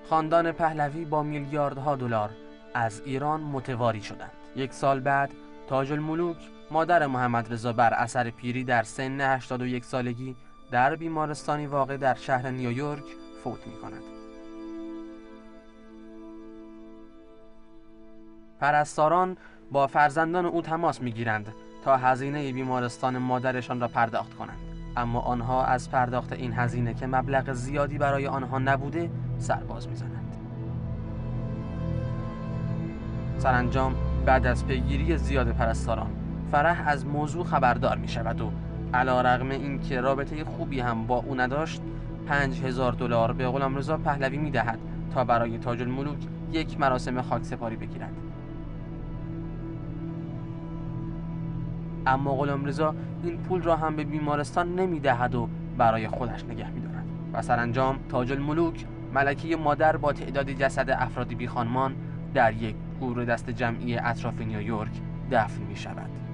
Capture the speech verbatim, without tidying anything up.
خاندان پهلوی با میلیاردها دلار از ایران متواری شدند. یک سال بعد تاج الملوک مادر محمد رضا بر اثر پیری در سن هشتاد و یک سالگی در بیمارستانی واقع در شهر نیویورک فوت می‌کند. پرستاران با فرزندان او تماس می‌گیرند تا هزینه بیمارستان مادرشان را پرداخت کنند، اما آنها از پرداخت این هزینه که مبلغ زیادی برای آنها نبوده سرباز می‌زنند. سرانجام بعد از پیگیری زیاد پرستاران، فرح از موضوع خبردار می‌شود و علی‌رغم اینکه رابطه خوبی هم با او نداشت، پنج هزار دلار به غلامرضا پهلوی می‌دهد تا برای تاج الملوک یک مراسم خاکسپاری بگیرد. اما غلامرضا این پول را هم به بیمارستان نمی‌دهد و برای خودش نگه می‌دارد و سرانجام تاج الملوک ملکه مادر با تعدادی جسد افرادی بیخانمان در یک گور دست جمعی اطراف نیویورک دفن می‌شود.